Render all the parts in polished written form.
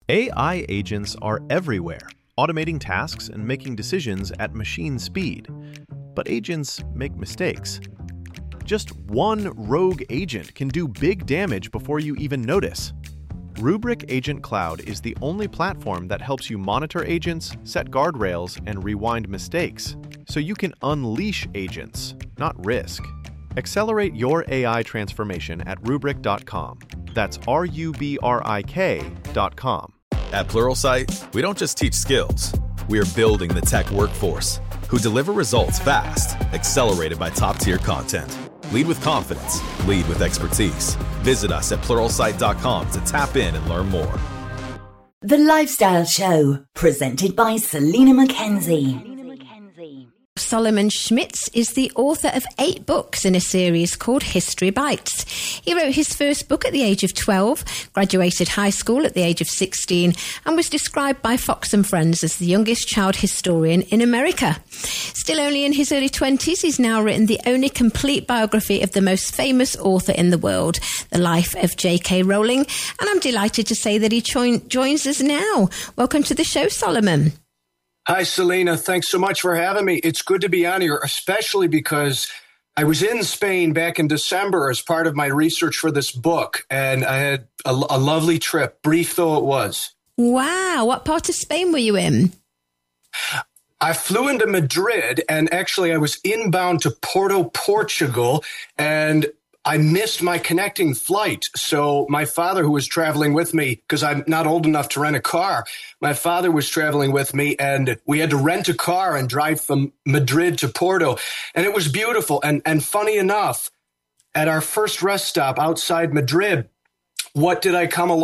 AI agents are everywhere, automating tasks and making decisions at machine speed. But agents make mistakes. Just one rogue agent can do big damage before you even notice. Rubrik Agent Cloud is the only platform that helps you monitor agents, set guardrails, and rewind mistakes, so you can unleash agents, not risk. Accelerate your AI transformation at Rubrik.com. That's RUBRIK.com. At Pluralsight, we don't just teach skills. We are building the tech workforce who deliver results fast, accelerated by top-tier content. Lead with confidence. Lead with expertise. Visit us at Pluralsight.com to tap in and learn more. The Lifestyle Show, presented by Selena McKenzie. Solomon Schmitz is the author of 8 books in a series called History Bites. He wrote his first book at the age of 12, graduated high school at the age of 16, and was described by Fox and Friends as the youngest child historian in America. Still only in his early 20s, he's now written the only complete biography of the most famous author in the world, The Life of J.K. Rowling, and I'm delighted to say that he joins us now. Welcome to the show, Solomon. Hi, Selena. Thanks so much for having me. It's good to be on here, especially because I was in Spain back in December as part of my research for this book, and I had a lovely trip, brief though it was. Wow. What part of Spain were you in? I flew into Madrid, and actually I was inbound to Porto, Portugal, and I missed my connecting flight. So my father, who was traveling with me, because I'm not old enough to rent a car, my father was traveling with me, and we had to rent a car and drive from Madrid to Porto. And it was beautiful. And funny enough, at our first rest stop outside Madrid, what did I come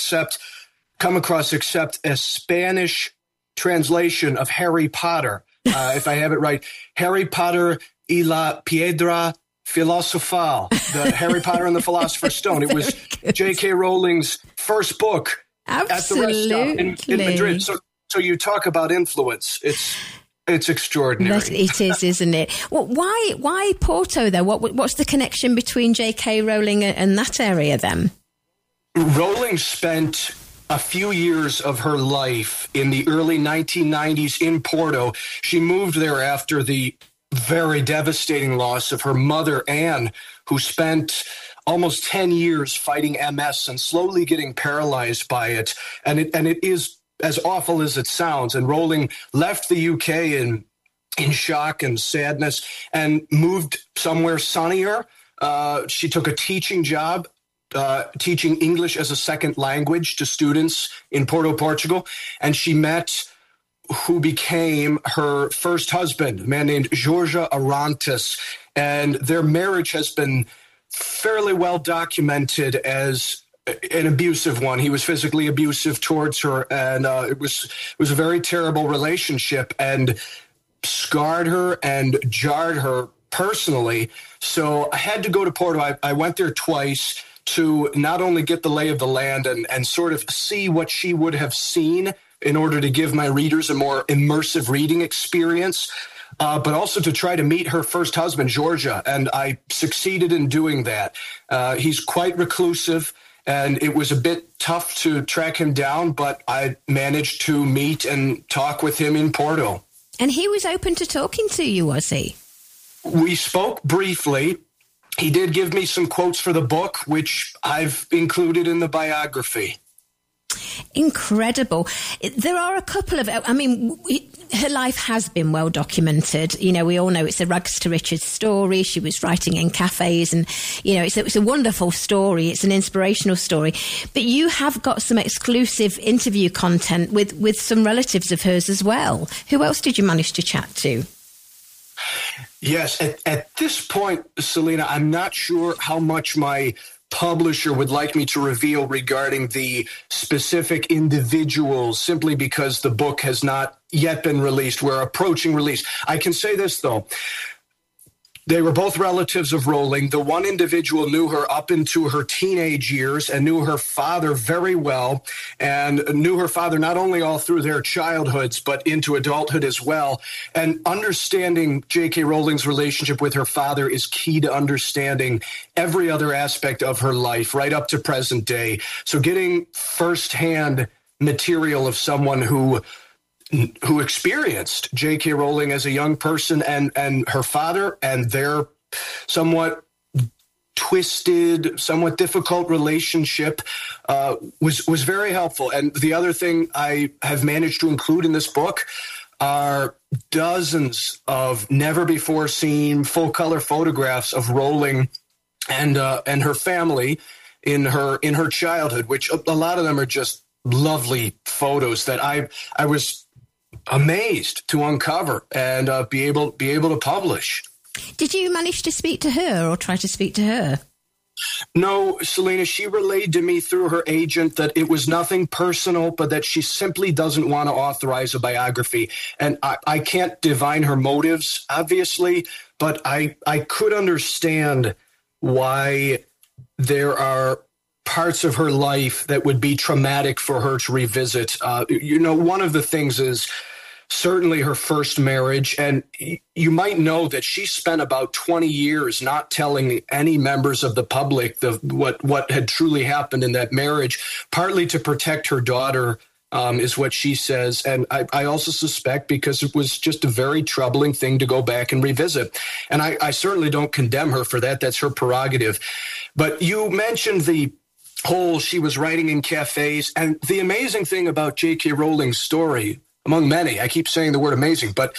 across except a Spanish translation of Harry Potter, if I have it right, Harry Potter y la Piedra Filosofal, the Harry Potter and the Philosopher's Stone. It was J.K. Rowling's first book. Absolutely. At the rest stop in Madrid. So you talk about influence. It's extraordinary. It is, isn't it? Well, why Porto, though? What's the connection between J.K. Rowling and that area, then? Rowling spent a few years of her life in the early 1990s in Porto. She moved there after the very devastating loss of her mother, Anne, who spent almost 10 years fighting MS and slowly getting paralyzed by it. And it is as awful as it sounds. And Rowling left the UK in shock and sadness and moved somewhere sunnier. She took a teaching job, teaching English as a second language to students in Porto, Portugal. And she met who became her first husband, a man named Jorge Arantes. And their marriage has been fairly well documented as an abusive one. He was physically abusive towards her, and it was a very terrible relationship and scarred her and jarred her personally. So I had to go to Porto. I went there twice to not only get the lay of the land and sort of see what she would have seen in order to give my readers a more immersive reading experience, but also to try to meet her first husband, Georgia. And I succeeded in doing that. He's quite reclusive, and it was a bit tough to track him down, but I managed to meet and talk with him in Porto. And he was open to talking to you, was he? We spoke briefly. He did give me some quotes for the book, which I've included in the biography. Incredible. There are a couple of, her life has been well documented. You know, we all know it's a rags to riches story. She was writing in cafes and, you know, it's a wonderful story. It's an inspirational story. But you have got some exclusive interview content with some relatives of hers as well. Who else did you manage to chat to? Yes. At this point, Selena, I'm not sure how much my publisher would like me to reveal regarding the specific individuals, simply because the book has not yet been released. We're approaching release. I can say this, though. They were both relatives of Rowling. The one individual knew her up into her teenage years and knew her father very well, and knew her father not only all through their childhoods, but into adulthood as well. And understanding J.K. Rowling's relationship with her father is key to understanding every other aspect of her life, right up to present day. So getting firsthand material of someone who experienced J.K. Rowling as a young person and her father and their somewhat twisted, somewhat difficult relationship was very helpful. And the other thing I have managed to include in this book are dozens of never-before-seen full-color photographs of Rowling and her family in her childhood, which a lot of them are just lovely photos that I was amazed to uncover and be able to publish. Did you manage to speak to her or try to speak to her? No, Selena, she relayed to me through her agent that it was nothing personal, but that she simply doesn't want to authorize a biography. And I can't divine her motives, obviously, but I could understand why there are parts of her life that would be traumatic for her to revisit. One of the things is certainly her first marriage. And you might know that she spent about 20 years not telling any members of the public what had truly happened in that marriage, partly to protect her daughter, is what she says. And I also suspect because it was just a very troubling thing to go back and revisit. And I certainly don't condemn her for that. That's her prerogative. But you mentioned the whole she was writing in cafes. And the amazing thing about J.K. Rowling's story, among many, I keep saying the word amazing, but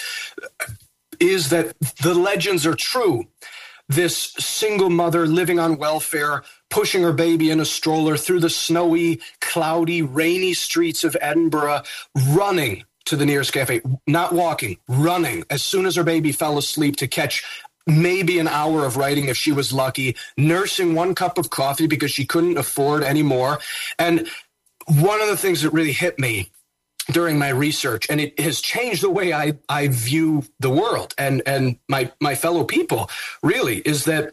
is that the legends are true. This single mother living on welfare, pushing her baby in a stroller through the snowy, cloudy, rainy streets of Edinburgh, running to the nearest cafe, not walking, running as soon as her baby fell asleep to catch maybe an hour of writing if she was lucky, nursing one cup of coffee because she couldn't afford any more. And one of the things that really hit me during my research, and it has changed the way I view the world and my fellow people, really, is that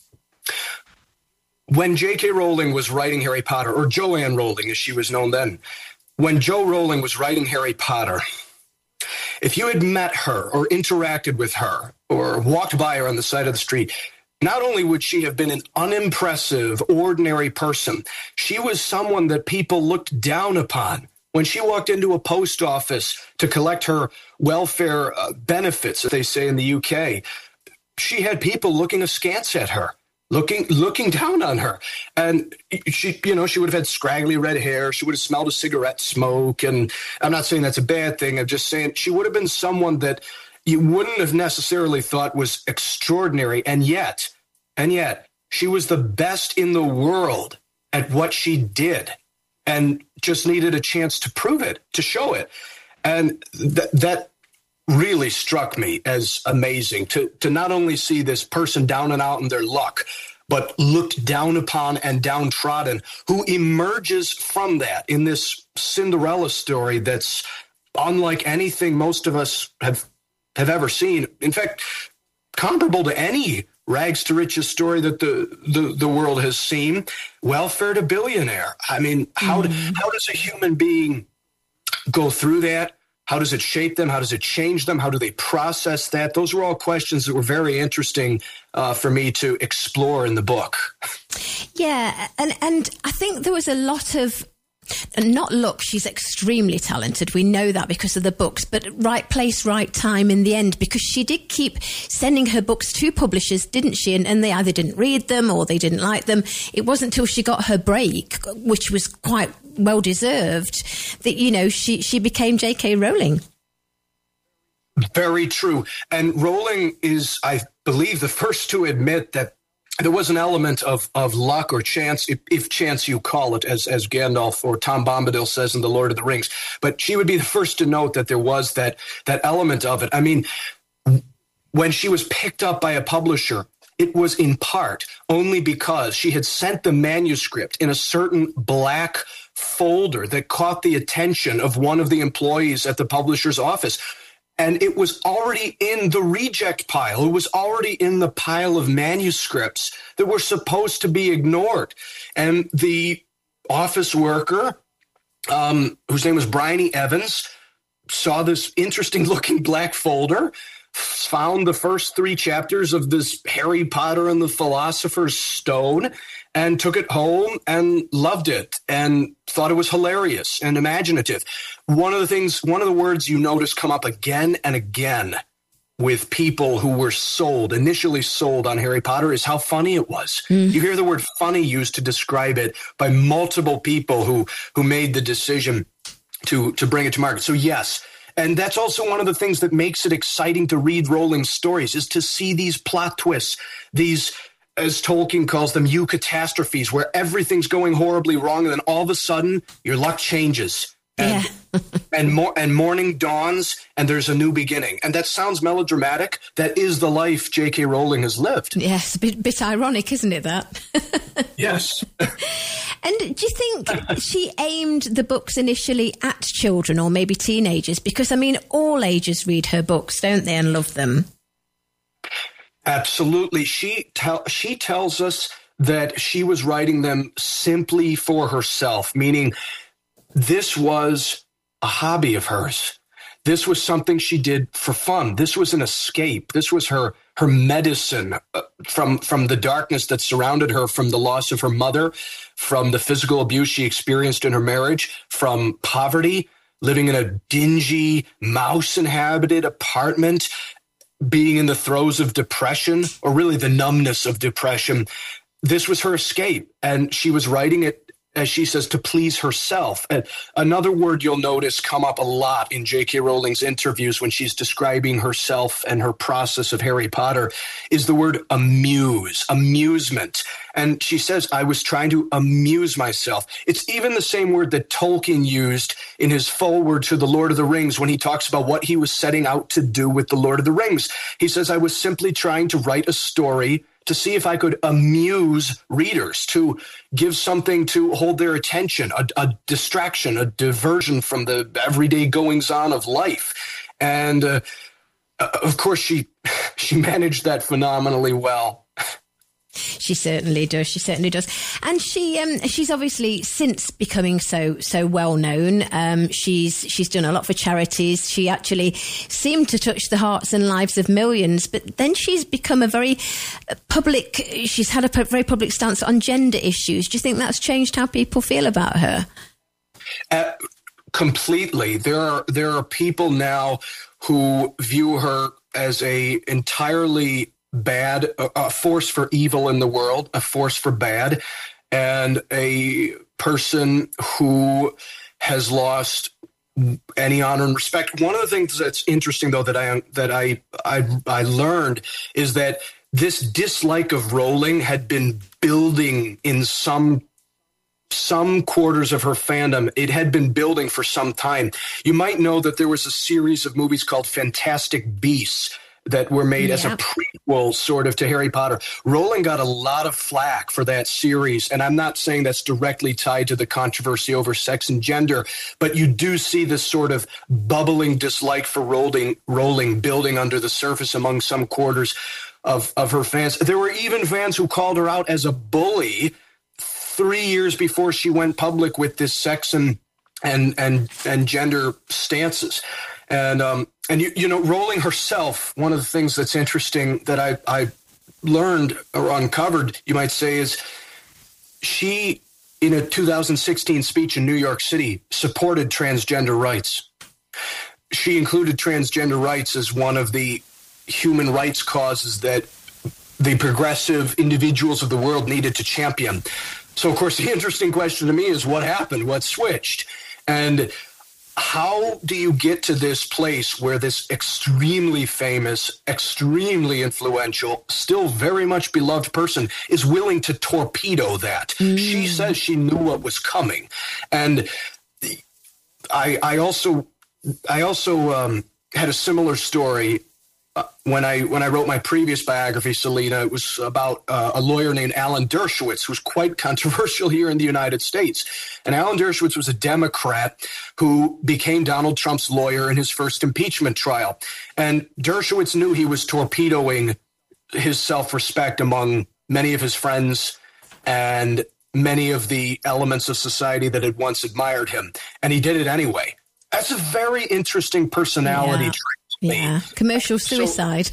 when J.K. Rowling was writing Harry Potter, or Joanne Rowling as she was known then, when Jo Rowling was writing Harry Potter, if you had met her or interacted with her or walked by her on the side of the street, not only would she have been an unimpressive, ordinary person, she was someone that people looked down upon. When she walked into a post office to collect her welfare benefits, as they say in the UK, she had people looking askance at her, looking down on her. And she would have had scraggly red hair. She would have smelled of cigarette smoke. And I'm not saying that's a bad thing. I'm just saying she would have been someone that you wouldn't have necessarily thought was extraordinary. And yet, she was the best in the world at what she did, and just needed a chance to prove it, to show it. And that really struck me as amazing, to not only see this person down and out in their luck, but looked down upon and downtrodden, who emerges from that in this Cinderella story that's unlike anything most of us have ever seen. In fact, comparable to any rags to riches story that the world has seen. Welfare to billionaire. I mean, how does a human being go through that? How does it shape them? How does it change them? How do they process that? Those were all questions that were very interesting for me to explore in the book. Yeah, and I think there was a lot of, not luck, she's extremely talented. We know that because of the books, but right place, right time in the end, because she did keep sending her books to publishers, didn't she? And they either didn't read them or they didn't like them. It wasn't until she got her break, which was quite well deserved, that, she became J.K. Rowling. Very true. And Rowling is, I believe, the first to admit that there was an element of luck or chance, if chance you call it, as Gandalf or Tom Bombadil says in The Lord of the Rings. But she would be the first to note that there was that element of it. I mean, when she was picked up by a publisher, it was in part only because she had sent the manuscript in a certain black folder that caught the attention of one of the employees at the publisher's office. And it was already in the reject pile. It was already in the pile of manuscripts that were supposed to be ignored. And the office worker, whose name was Bryony Evans, saw this interesting looking black folder, found the first 3 chapters of this Harry Potter and the Philosopher's Stone and took it home and loved it and thought it was hilarious and imaginative. One of the words you notice come up again and again with people who were initially sold on Harry Potter is how funny it was. You hear the word funny used to describe it by multiple people who made the decision to bring it to market. So yes, and that's also one of the things that makes it exciting to read Rowling's stories is to see these plot twists, these, as Tolkien calls them, eucatastrophes, where everything's going horribly wrong, and then all of a sudden your luck changes. And, and morning dawns, and there's a new beginning. And that sounds melodramatic. That is the life J.K. Rowling has lived. Yes, a bit ironic, isn't it, that? Yes. And do you think she aimed the books initially at children or maybe teenagers? Because, I mean, all ages read her books, don't they, and love them? Absolutely. She tells us that she was writing them simply for herself, meaning this was a hobby of hers. This was something she did for fun. This was an escape. This was her medicine from the darkness that surrounded her, from the loss of her mother, from the physical abuse she experienced in her marriage, from poverty, living in a dingy, mouse-inhabited apartment, being in the throes of depression, or really the numbness of depression. This was her escape, and she was writing it, as she says, to please herself. And another word you'll notice come up a lot in J.K. Rowling's interviews when she's describing herself and her process of Harry Potter is the word amusement. And she says, I was trying to amuse myself. It's even the same word that Tolkien used in his foreword to The Lord of the Rings when he talks about what he was setting out to do with The Lord of the Rings. He says, I was simply trying to write a story to see if I could amuse readers, to give something to hold their attention, a distraction, a diversion from the everyday goings-on of life. And of course, she managed that phenomenally well. She certainly does. She certainly does. And she's obviously, since becoming so well known, she's done a lot for charities. She actually seemed to touch the hearts and lives of millions. But then she's become a very she's had a very public stance on gender issues. Do you think that's changed how people feel about her? Completely. There are people now who view her as a entirely bad, a force for evil in the world, a force for bad, and a person who has lost any honor and respect. One of the things that's interesting, though, that I learned is that this dislike of Rowling had been building in some quarters of her fandom. It had been building for some time. You might know that there was a series of movies called Fantastic Beasts that were made as a prequel sort of to Harry Potter. Rowling got a lot of flack for that series, and I'm not saying that's directly tied to the controversy over sex and gender, but you do see this sort of bubbling dislike for Rowling building under the surface among some quarters of her fans. There were even fans who called her out as a bully 3 years before she went public with this sex and gender stances. And you know, Rowling herself, one of the things that's interesting that I learned or uncovered, you might say, is she, in a 2016 speech in New York City, supported transgender rights. She included transgender rights as one of the human rights causes that the progressive individuals of the world needed to champion. So, of course, the interesting question to me is what happened? What switched? And how do you get to this place where this extremely famous, extremely influential, still very much beloved person is willing to torpedo that? She says she knew what was coming. And I also had a similar story when I wrote my previous biography, Selena. It was about a lawyer named Alan Dershowitz, who's quite controversial here in the United States. And Alan Dershowitz was a Democrat who became Donald Trump's lawyer in his first impeachment trial. And Dershowitz knew he was torpedoing his self-respect among many of his friends and many of the elements of society that had once admired him. And he did it anyway. That's a very interesting personality trait. Yeah, commercial suicide.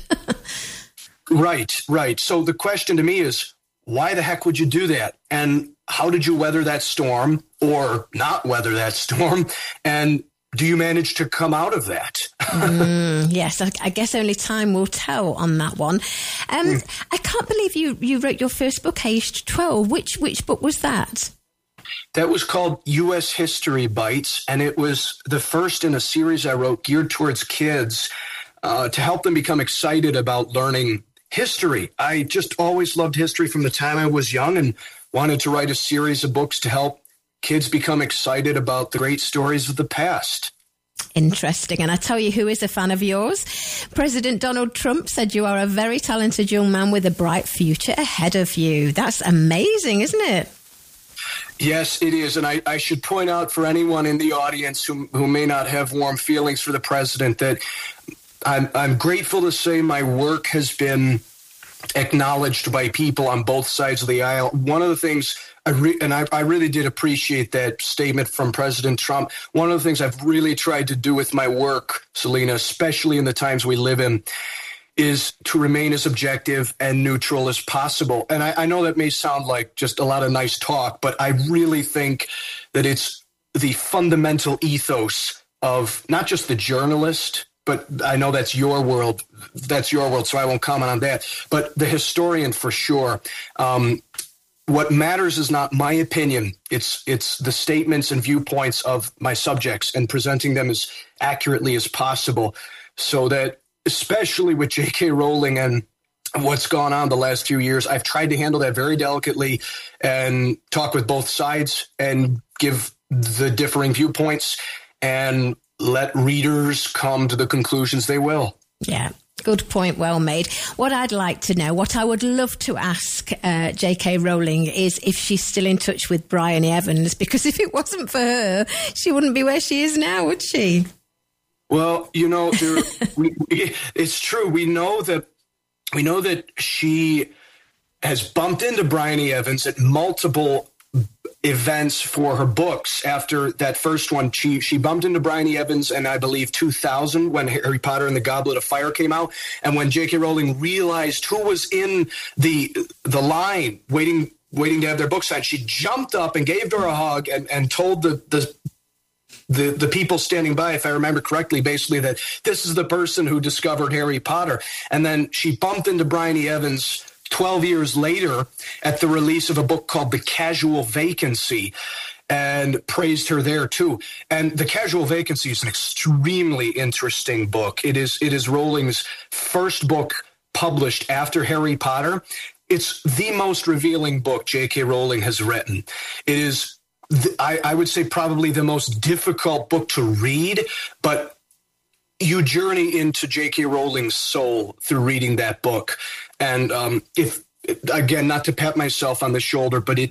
Right. So the question to me is, why the heck would you do that? And how did you weather that storm or not weather that storm? And do you manage to come out of that? Yes, I guess only time will tell on that one. I can't believe you wrote your first book aged 12. Which book was that? That was called U.S. History Bites, and it was the first in a series I wrote geared towards kids to help them become excited about learning history. I just always loved history from the time I was young and wanted to write a series of books to help kids become excited about the great stories of the past. Interesting. And I tell you who is a fan of yours. President Donald Trump said you are a very talented young man with a bright future ahead of you. That's amazing, isn't it? Yes, it is. And I should point out for anyone in the audience who may not have warm feelings for the president that I'm grateful to say my work has been acknowledged by people on both sides of the aisle. One of the things I really did appreciate that statement from President Trump. One of the things I've really tried to do with my work, Selena, especially in the times we live in, is to remain as objective and neutral as possible. And I know that may sound like just a lot of nice talk, but I really think that it's the fundamental ethos of not just the journalist, but I know that's your world, so I won't comment on that, but the historian for sure. What matters is not my opinion. It's the statements and viewpoints of my subjects and presenting them as accurately as possible so that, especially with J.K. Rowling and what's gone on the last few years, I've tried to handle that very delicately and talk with both sides and give the differing viewpoints and let readers come to the conclusions they will. Yeah. Good point, well made. What I'd like to know, what I would love to ask J.K. Rowling is if she's still in touch with Bryony Evans, because if it wasn't for her, she wouldn't be where she is now, would she? Well, it's true. We know that she has bumped into Bryony Evans at multiple events for her books. After that first one, she bumped into Bryony Evans in, I believe, 2000 when Harry Potter and the Goblet of Fire came out. And when J.K. Rowling realized who was in the line waiting to have their book signed, she jumped up and gave her a hug and told the people standing by, if I remember correctly, basically that this is the person who discovered Harry Potter. And then she bumped into Bryony Evans 12 years later at the release of a book called The Casual Vacancy and praised her there too. And The Casual Vacancy is an extremely interesting book. It is Rowling's first book published after Harry Potter. It's the most revealing book J.K. Rowling has written. It is, I would say, probably the most difficult book to read, but you journey into J.K. Rowling's soul through reading that book. And if, again, not to pat myself on the shoulder, but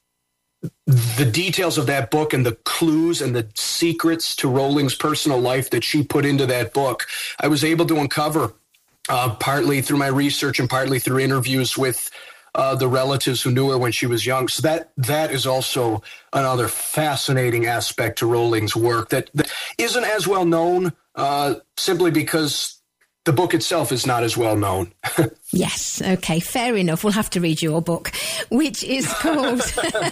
the details of that book and the clues and the secrets to Rowling's personal life that she put into that book, I was able to uncover partly through my research and partly through interviews with the relatives who knew her when she was young. So that is also another fascinating aspect to Rowling's work that isn't as well known simply because the book itself is not as well known. Yes. Okay. Fair enough. We'll have to read your book, which is called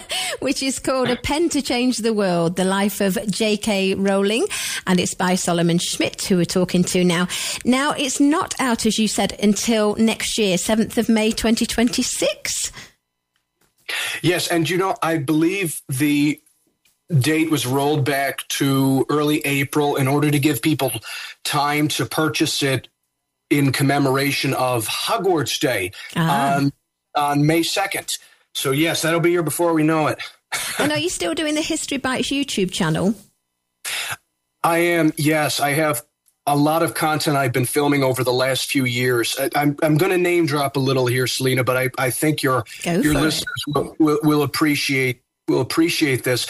A Pen to Change the World, The Life of J.K. Rowling. And it's by Solomon Schmidt, who we're talking to now. Now, it's not out, as you said, until next year, 7th of May, 2026. Yes. And, I believe the date was rolled back to early April in order to give people time to purchase it in commemoration of Hogwarts Day on May 2nd. So, yes, that'll be here before we know it. And are you still doing the History Bites YouTube channel? I am, yes. I have a lot of content I've been filming over the last few years. I'm going to name drop a little here, Selena, but I think your listeners will appreciate this.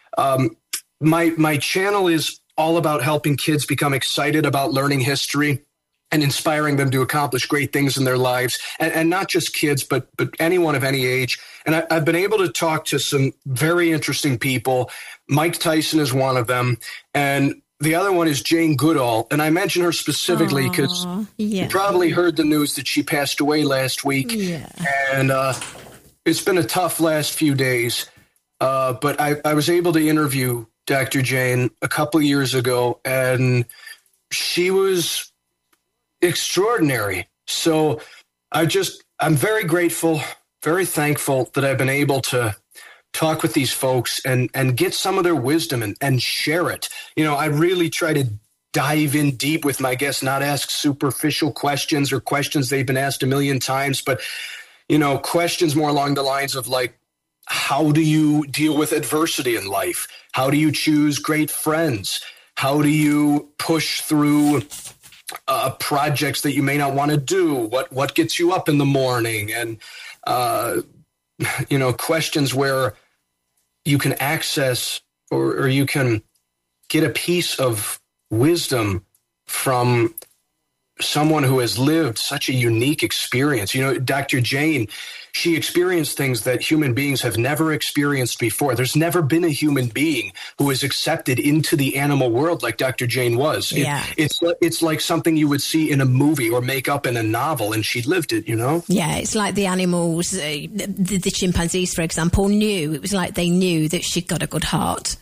My channel is all about helping kids become excited about learning history and inspiring them to accomplish great things in their lives, and not just kids, but anyone of any age. And I've been able to talk to some very interesting people. Mike Tyson is one of them, and the other one is Jane Goodall. And I mention her specifically because you probably heard the news that she passed away last week. Yeah. And it's been a tough last few days. But I was able to interview Dr. Jane a couple of years ago, and she was extraordinary. So I'm very grateful, very thankful that I've been able to talk with these folks and get some of their wisdom and share it. You know, I really try to dive in deep with my guests, not ask superficial questions or questions they've been asked a million times, but, you know, questions more along the lines of like, how do you deal with adversity in life? How do you choose great friends? How do you push through projects that you may not want to do? What gets you up in the morning? And, you know, questions where you can access or you can get a piece of wisdom from someone who has lived such a unique experience. You know, Dr. Jane, she experienced things that human beings have never experienced before. There's never been a human being who is accepted into the animal world like Dr. Jane was. Yeah. It's like something you would see in a movie or make up in a novel, and she lived it, you know? Yeah, it's like the animals, the chimpanzees, for example, knew. It was like they knew that she'd got a good heart.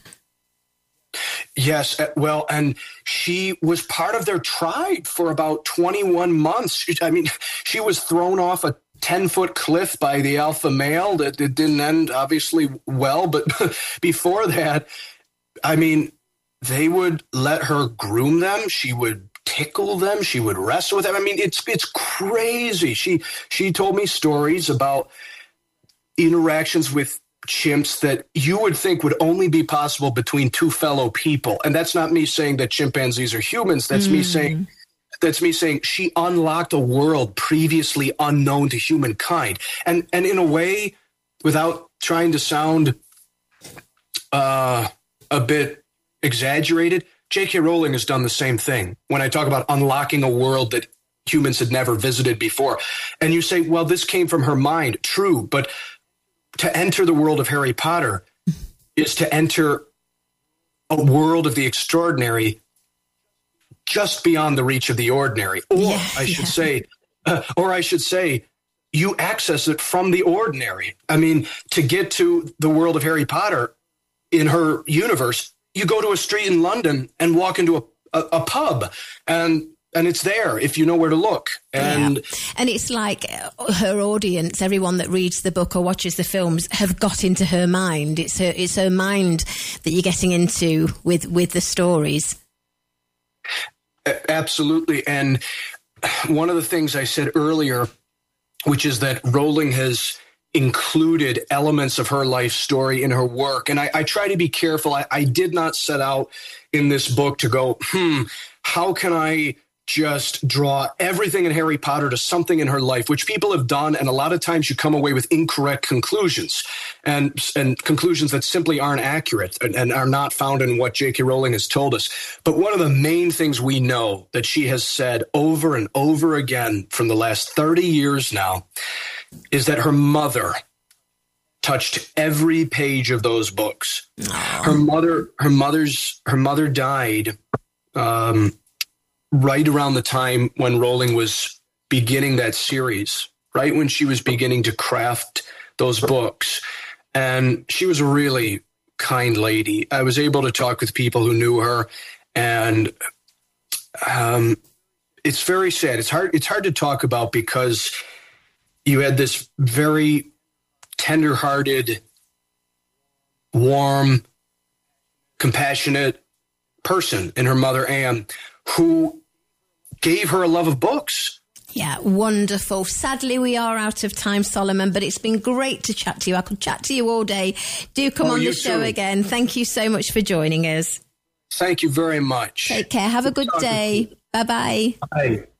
Yes, well, and she was part of their tribe for about 21 months. I mean, she was thrown off a 10-foot cliff by the alpha male. That it didn't end, obviously, well. But before that, I mean, they would let her groom them. She would tickle them. She would wrestle with them. I mean, it's crazy. She told me stories about interactions with chimps that you would think would only be possible between two fellow people. And that's not me saying that chimpanzees are humans. That's me saying she unlocked a world previously unknown to humankind. And in a way, without trying to sound a bit exaggerated, J.K. Rowling has done the same thing when I talk about unlocking a world that humans had never visited before. And you say, well, this came from her mind. True, but to enter the world of Harry Potter is to enter a world of the extraordinary just beyond the reach of the ordinary. Or I should say, you access it from the ordinary. I mean, to get to the world of Harry Potter in her universe, you go to a street in London and walk into a pub, and it's there if you know where to look. And it's like her audience, everyone that reads the book or watches the films, have got into her mind. It's her mind that you're getting into with the stories. Absolutely. And one of the things I said earlier, which is that Rowling has included elements of her life story in her work. And I try to be careful. I did not set out in this book to go, how can I just draw everything in Harry Potter to something in her life, which people have done. And a lot of times you come away with incorrect conclusions and conclusions that simply aren't accurate and are not found in what J.K. Rowling has told us. But one of the main things we know that she has said over and over again from the last 30 years now is that her mother touched every page of those books. Her mother died, right around the time when Rowling was beginning that series, right when she was beginning to craft those books. And she was a really kind lady. I was able to talk with people who knew her, and it's very sad. It's hard to talk about because you had this very tender-hearted, warm, compassionate person in her mother, Anne, who gave her a love of books. Yeah, wonderful. Sadly, we are out of time, Solomon, but it's been great to chat to you. I could chat to you all day. Do come on the show again. Thank you so much for joining us. Thank you very much. Take care. Have a good day. Bye-bye. Bye.